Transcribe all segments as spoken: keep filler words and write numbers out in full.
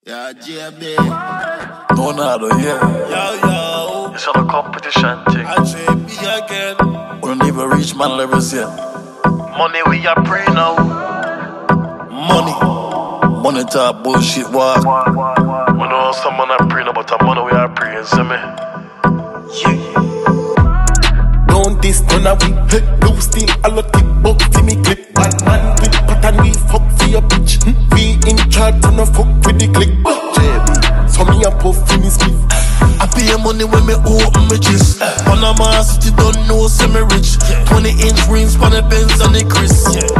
Yeah, J B. Donado, yeah. Yo, yo. It's all a competition thing. I J B again. We don't even reach man levels yet. Money we are pray now. Money. Money talk bullshit walk. We know someone are praying about the money we are praying, see me? Yeah. Don't this none of we. Hey, blue steel, a lot of buck to me clip. Bad man with pattern, we fuck for your bitch. Hmm? We in charge, so no fuck with the click. J B, so me a puff for me Smith. I pay money when me open my gist. Panama City don't know semi rich. twenty inch rings for the Benz and the Chris.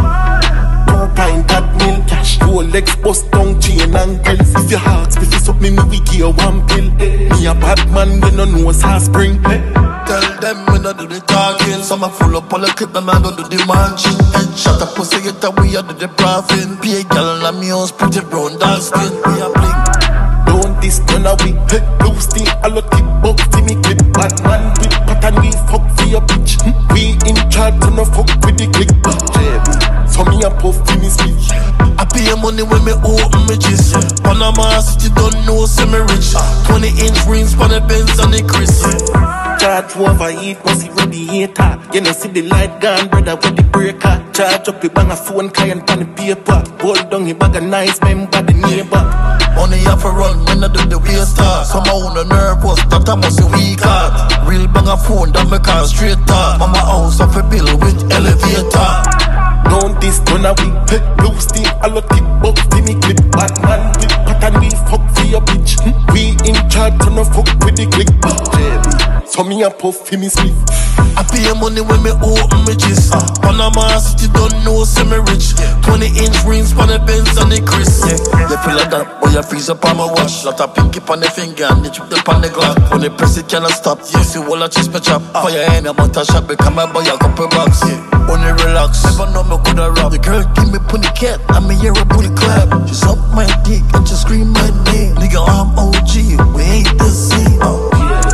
Two pint that mil cash. Rolex bust down chain and grills. If your heart spiff is up me, me we give one pill. Me a bad man, you no know sauce spring. Tell them we not do the talking. Some a full up all the clip, my man don't do the manching. Headshot a pussy, get a we a do the profit. Be a gal and me house pretty brown dark skin. We a bling. Don't this none of we. Hey, blue steel, a lot of buck to me clip. Bad man with pattern, we fuck for your bitch. Hmm? We in charge, so no fuck with the click. J B, so me a puff for me Smith. I pay money when me open my gist. Panama City don't know semi rich. twenty inch rings for the Benz and the Chris. Charge overheat, must see radiator. You know see the light gone, brother, with the breaker. Charge up, you bang a phone, client on the paper. Hold down, you bag a nice member, the neighbor. Money have to run when I do the waste talk. Some I wanna nervous, that I must be weak heart. Real bang a phone, that make her straight talk. Mama house off a bill with elevator. Don't this none of we. Hey, blue steel, a lot of buck to me clip. Bad man with pattern, we fuck for your bitch. Hmm? We in charge, so no fuck with the click. J B, so me a puff for me Smith. I pay money when me open my gist. Panama City don't know semi rich. twenty inch rings for the Benz and the Chris. You feel like that, boy, you freeze up on my watch. Lot of pinky on the finger and they chip up on the Glock. When the press it cannot stop, you see all the chest me chop. For your hand, I'm out of shop, become a boy, a couple bucks. Only relax, never know me coulda rap. The girl give me pony cat, I'm a hear a booty clap. She suck my dick and she scream my name. Nigga, I'm O G, we ain't the same. Oh.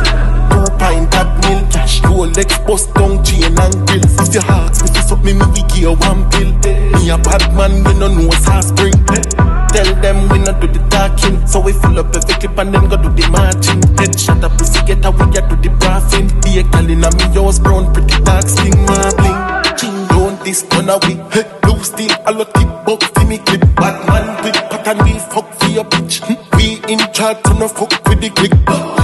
Two pint that mil cash. Rolex bust down chain and grills. If your heart spiff is up me, me we give one pill. Me a bad man, you no know sauce spring. Tell them we not do the talking, so we fill up every clip and then go do the marching. Headshot a pussy, get a we a do the braffing. Be a gal in a me house, brown pretty dark skin marbling. Ching don't this none of we. Hey, blue steel, a lot of buck for me clip. Bad man with pattern, we fuck for your bitch. Hmm? We in charge, so no fuck with the click.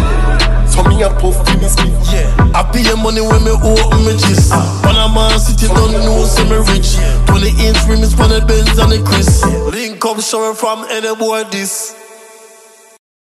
So me a puff for me Smith. Yeah, I pay money when me open my gist. Panama City don't know semi rich. twenty inch rims for the Benz and the Chris. Link up showing from any boy this.